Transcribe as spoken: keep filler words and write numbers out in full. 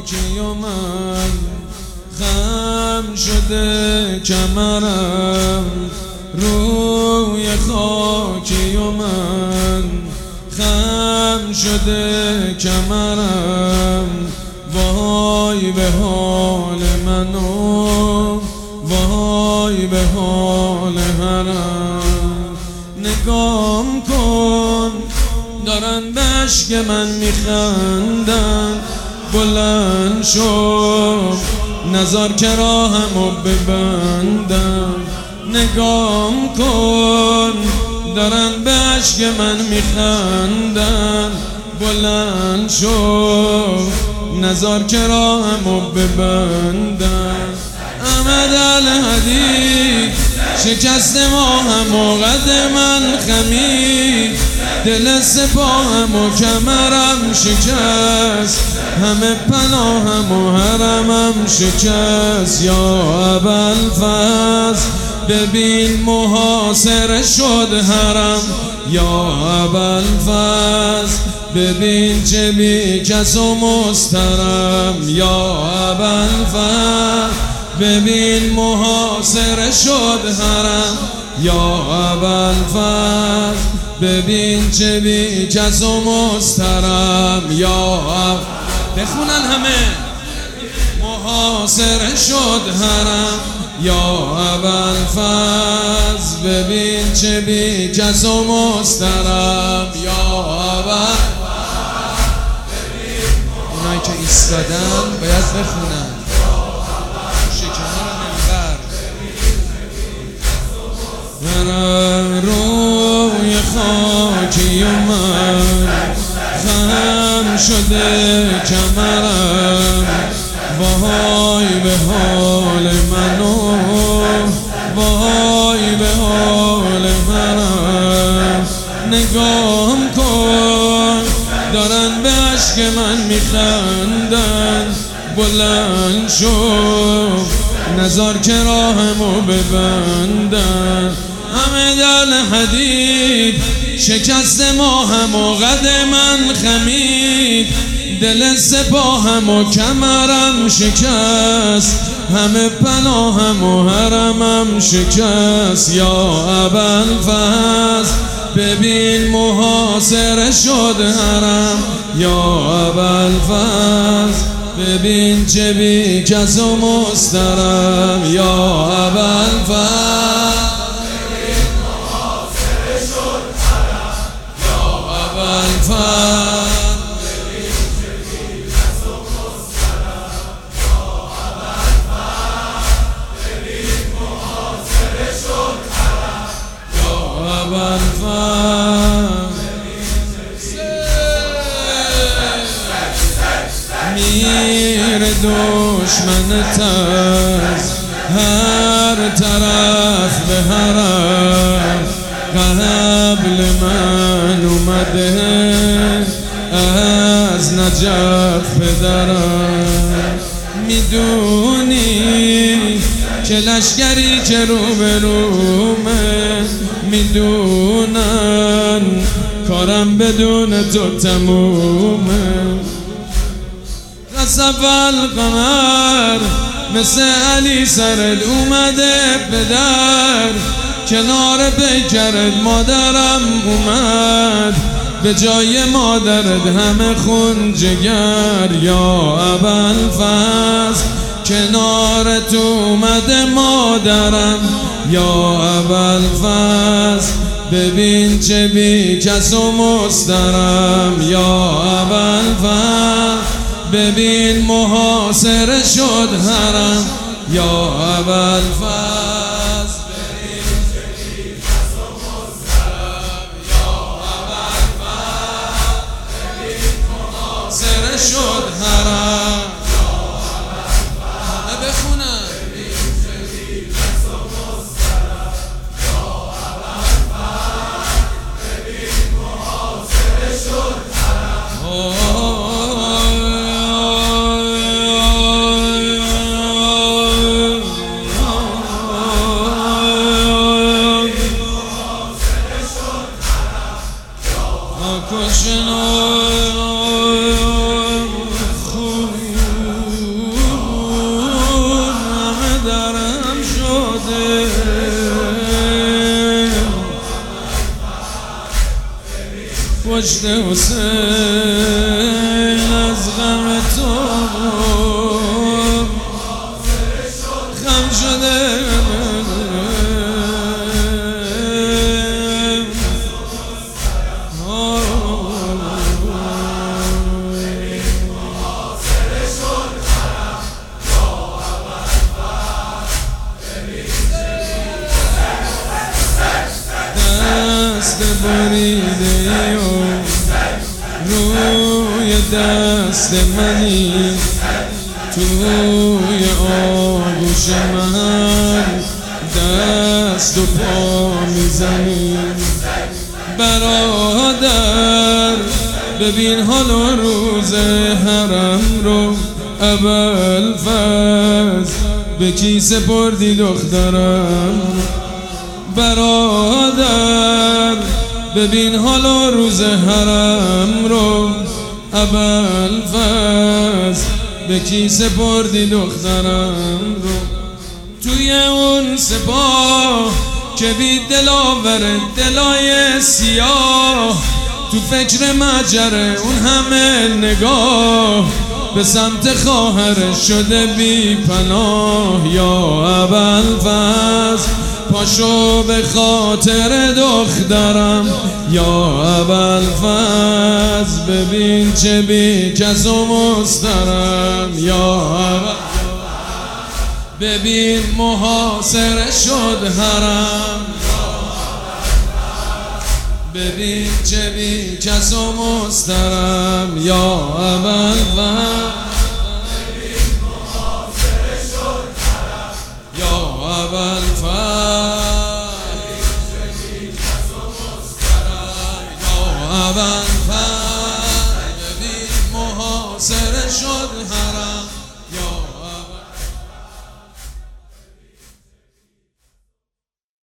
خاکی و من خم شده کمرم، روی خاکی و من خم شده کمرم. وای به حال من و وای به حال هرم. نگام کن دارن به اشک من میخندن، بلند شو نزار که راهمو ببندم. نگام کن دارن به اشک من میخندن، بلند شو نزار که راهمو ببندم. احمد الهدی شکست ماهم و قد من خمید، دل سپاهم و کمرم شکست، همه پناهم و حرمم شکست. یا ابوالفضل ببین محاصره شد حرم، یا ابوالفضل ببین چه بی کس و مسترم. یا ابوالفضل ببین محاصره شد حرم، یا ابوالفضل ببین چه بی کس و مسترم. یا اب... بخونن همه. محاصره شد حرم، یا ابوالفضل ببین چه بی کس و مسترم. یا ابوالفضل اونایی که ایستادن باید بخونن. روی خاکی و من خم شده کمرم، وای به حال من و وای به حال هرم. نگام کن دارن به اشک من میخندن، بلند شو نزار که راهمو ببندن. احمد الحدید شکست ماهم و قد من خمید، دل سپاهم و کمرم شکست، همه پناهم و حرمم شکست. یا ابوالفضل ببین محاصره شد حرم، یا ابوالفضل ببین چه بی کس و مسترم. یا ابوالفضل ببین محاصره شد حرم، یا ابوالفضل ببین چه بی کس و مسترم. یا ابوالفضل ببین محاصره شد حرم، یا ابوالفضل میر دشمن ترس هر طرف به حرم. قبل من اومده از نجف پدرم، میدونی که لشکری که رو به رومه، میدونن کارم بدون تو تمومه. خسف القمر مثل علی سرد اومده پدر، کنار پیکرت مادرم اومد، به جای مادرت همه خون جگر. یا ابوالفضل کنارت اومده مادرم، یا ابوالفضل ببین چه بی کس و مسترم. یا ابوالفضل ببین محاصره شد حرم، یا ابوالفضل ببین چه بی کس و مسترم. یا ابوالفضل ببین محاصره شد حرم، یا ابوالفضل بخونن. ببین چه بی کس و مسترم، یا ابوالفضل ببین محاصره شد حرم. کشنا خوبی پشت حسین از غم تو خم شده دست بریده و روی دست منی توی آغوش من دست و پا میزنی برادر ببین حال و روز حرم رو ابوالفضل به کی سپردی دخترم برادر ببین حال و روز حرم رو ابوالفضل به کی سپردی دخترم رو توی اون سپاه که بی دلاور دلای سیاه تو فکر مجره اون همه نگاه به سمت خواهرش شده بی پناه یا ابوالفضل پاشو به خاطر دخترم یا ابوالفضل ببین چه بی کس و مسترم یا ابوالفضل ببین محاصره شد حرم ببین چه بی کس و مسترم یا ابوالفضل یا ابوالفضل یا ابوالفضل ببین محاصره شد حرم